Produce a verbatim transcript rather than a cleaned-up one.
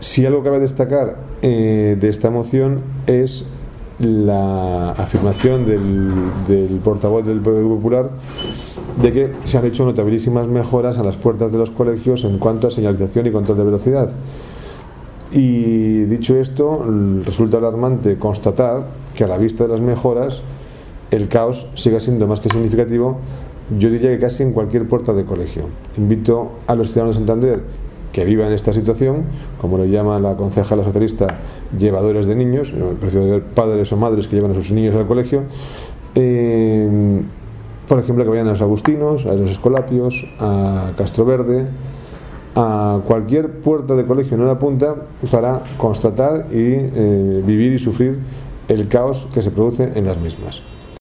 Si algo cabe destacar eh, de esta moción es la afirmación del, del portavoz del Grupo Popular de que se han hecho notabilísimas mejoras a las puertas de los colegios en cuanto a señalización y control de velocidad. Y dicho esto, resulta alarmante constatar que a la vista de las mejoras el caos sigue siendo más que significativo, yo diría que casi en cualquier puerta de colegio. Invito a los ciudadanos de Santander que vivan esta situación, como lo llama la concejala socialista, llevadores de niños, no, prefiero padres o madres que llevan a sus niños al colegio, eh, por ejemplo, que vayan a los Agustinos, a los Escolapios, a Castroverde, a cualquier puerta de colegio en una punta para constatar y eh, vivir y sufrir el caos que se produce en las mismas.